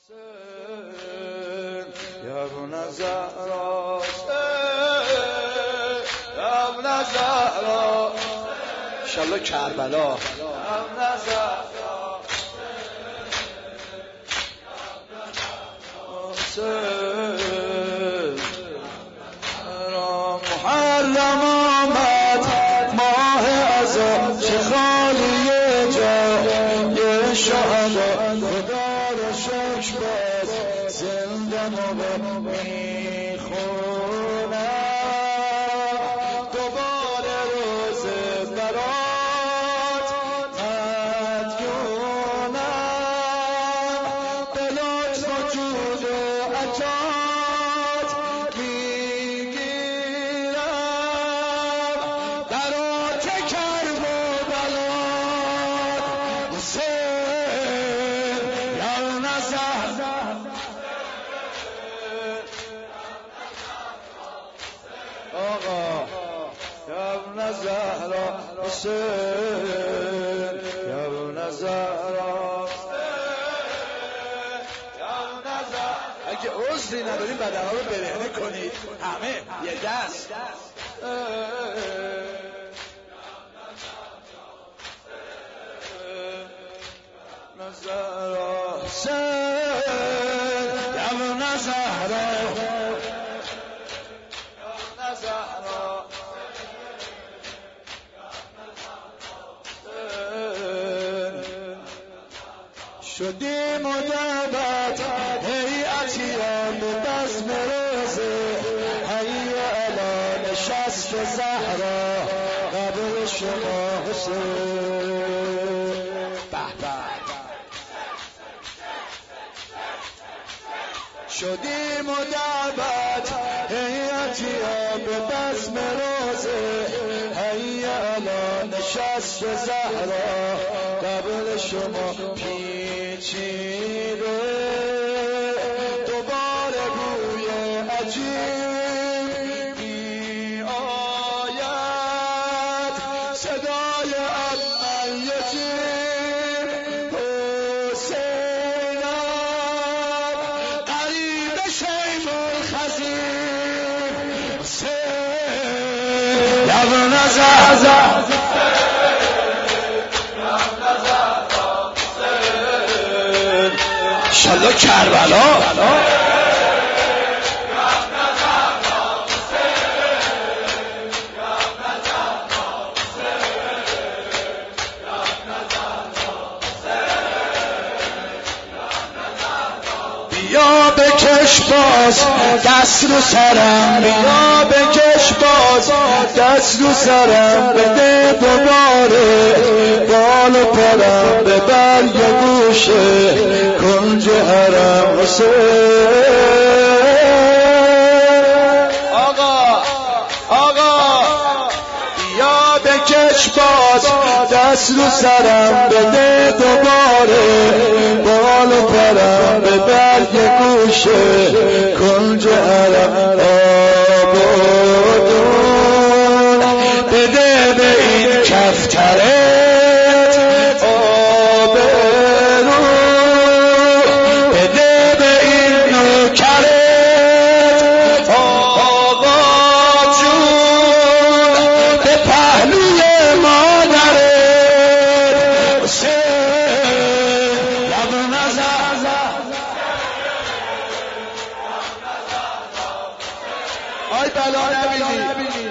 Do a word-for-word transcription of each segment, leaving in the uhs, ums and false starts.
یا ابن زهرا یا ابن زهرا انشالله کربلا یا ابن زهرا محرم آمد ماه ازا چه خالی جای شهدا خدا را شکر باز زنده موقع میخونم دوباره روز برات مدیونم به لطف و جود و عطات میگیرم برات کرب و بلات حسین یا نزهر آقا یا ابن زهرا حسین یا ابن زهرا اگه عذری نداریم بدنها رو برهنه کنید همه یه دست زهرا حسین یا ابن زهرا شدیم و دعوت هیئتیان به بزم روزه حی علی نشست زهرا قبر شما حسین به به شدیم و دعوت هیئتیان به بزم روزه حی علی نشست زهرا قبر شما پیچیده دوباره بوی عجیب می آید صدای عمه یتیم حسینم قریب شیخ الخزیر حسین یا ابن زهرا انشالله کربلا بیا بکش باز دست رو سرم بیا بکش باز دست رو سرم بده دوباره بال و پرم ببر یه گوشه کنج حرم حسین آقا آقا بیا بکش باز دست رو سرم بده دوباره بال و پرم ببر یه گوشه کنج حرم آبادون بده به این کفترت آب رو بده به این نوکرت آقا جون به پهلوی مادرت حسین یا ابن زهرا آی بلا نبینی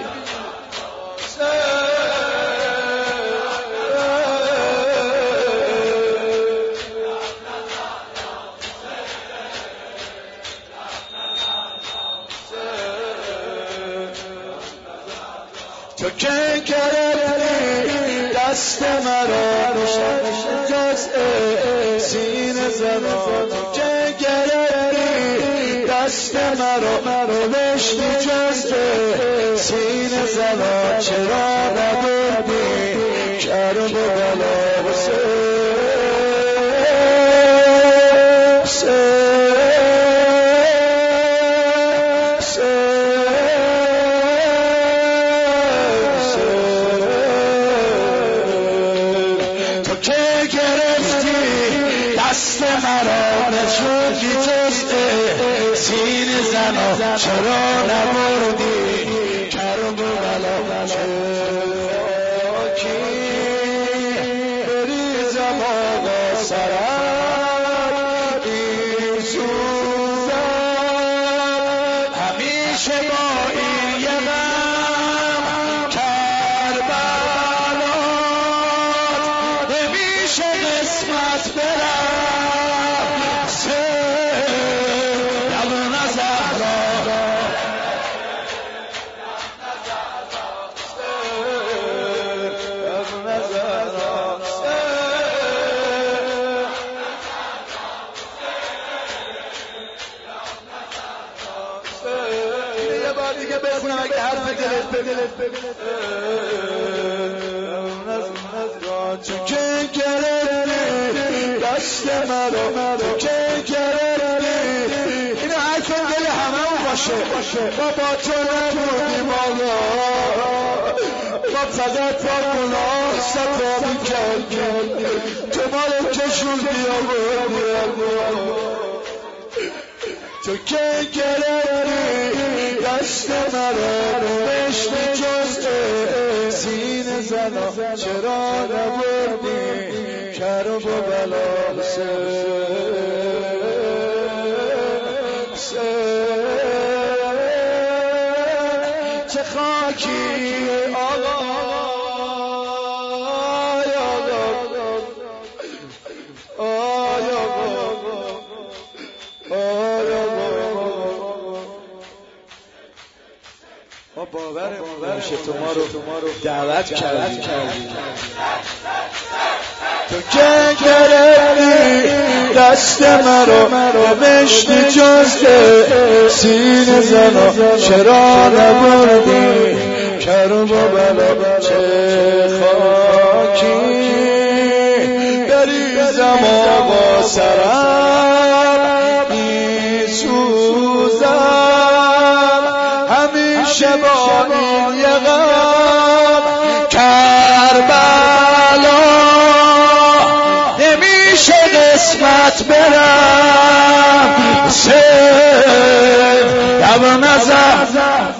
تو که گرفتی دست مرا جزء سینه زمان تو که گرفتی دست مرا نوشتی جزء سینه زمان چرا نبردی کرب و بلا حسین تو که گرفتی دست مرا نشوندی جز سین زنا چرا نبردی کرب و بلا چه خاکی بریزم آقا سرم این سوزم همیشه با این یه غم کربلات نمیشه قسمت برم سه یبن زهرا یه بار دیگه بخونم اگه حرف دلت ببینه تو که گرفتی دست مرا تو که گرفتی اینو حرف دل همه باشه ما با تو نبودیم آقا ما فقط با گناه ستابی کردیم تو ما رو کشوندی آقا تو که گرفتی دست مرا نوشتی جز سین زنا چرا نبردی کرب و بلا سه سه چه خاکی آقا ما باورمون نمیشه تو ما رو دعوت کردی تو که گرفتی دست مرا نوشتی جز سین زنا چرا نبردی کرب و بلا چه خاکی بریزم آقا سرم می سوزم همیشه با این یه غم کربلا نمیشه قسمت برم سه یبن زهرا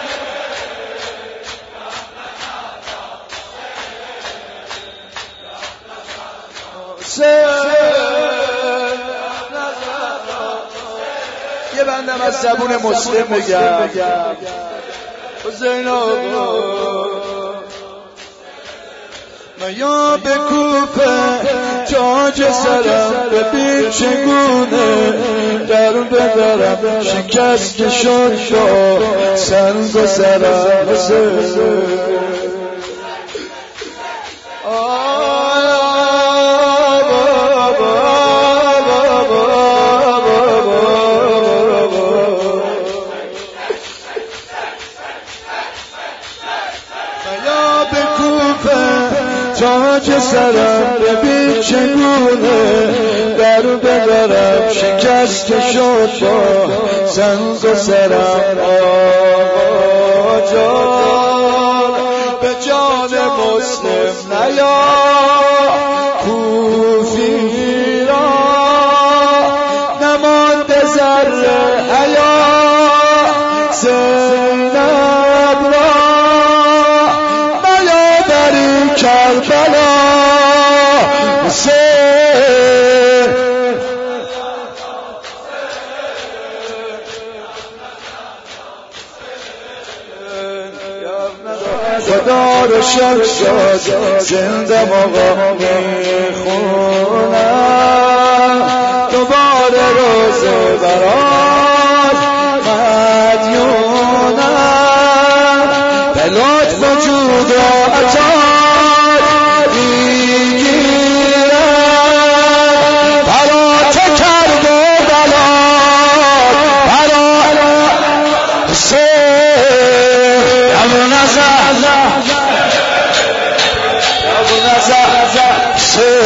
یه بندم از زبون مسلم بگم حسین آقا من یا به کوفه تاج سرم ببین چگونه درون بدارم شکست که شد شد سنگ و سرم تاج سرم ببین چگونه درو بدارم شکست که شد با سنگ و سرم آقا جان به جان مسلم نیا کوفی را نمانده ذره حیا زینب را میا بری کربلا سه خدا رو شد شد زنده آقا میخونم دوباره روز برات مدیونم به لطف وجود و عطا میگیرم برات کرب و بلا برات سه یبن زهرا یبن زهرا سه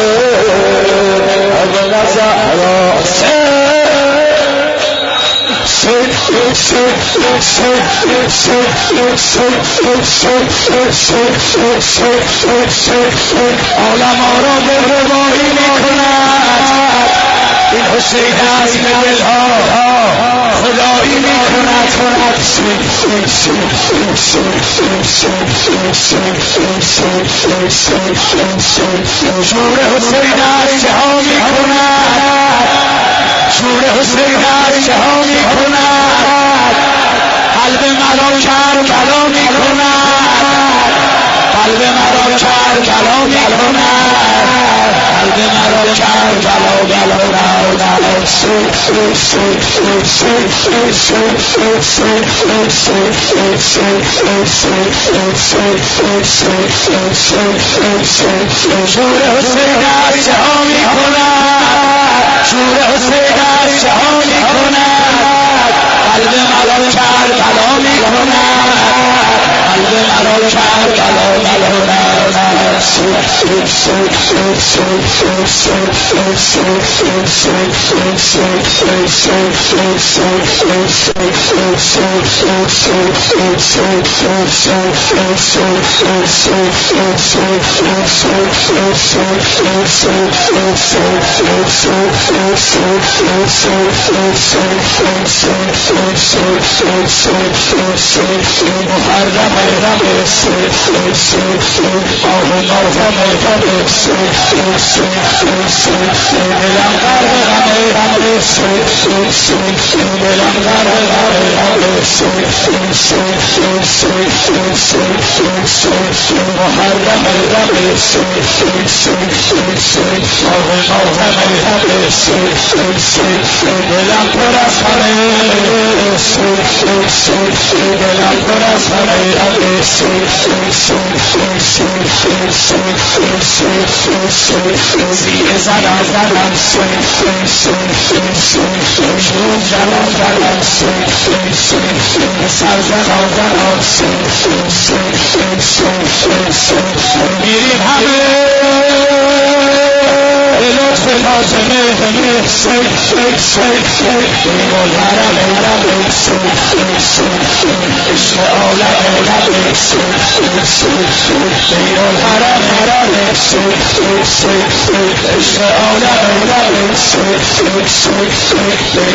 یبن زهرا سه عالم ها را به روایی میکند حسین است به دلها خدایی می کند شور حسین است ها می کند شور حسین است ها می کند قلب مرا کربلا می کند قلب مرا کربلا می کند قلب مرا کربلا می شور حسین است ها می کند شور حسین است ها می کند قلب مرا کربلا می کند قلب مرا کربلا می محرم دلم غرق غمه دلم غرق غمه محرم غمه دلم پر از غمه دلم پر از غمه زیر زدم زدم شون زدم زدم سر زدم زدم میریم همه لطف فاطمه بین الحرم عشق عالم بین الحرم عشق عالم بین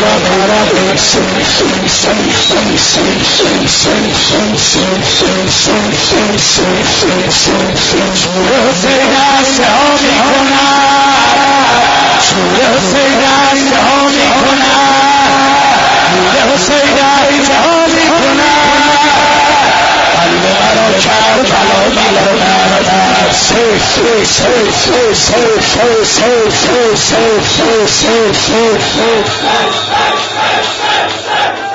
حسین است ها می کند شور حسین است ها می کند نور حسین است ها می کند قلب مرا کربلا می کند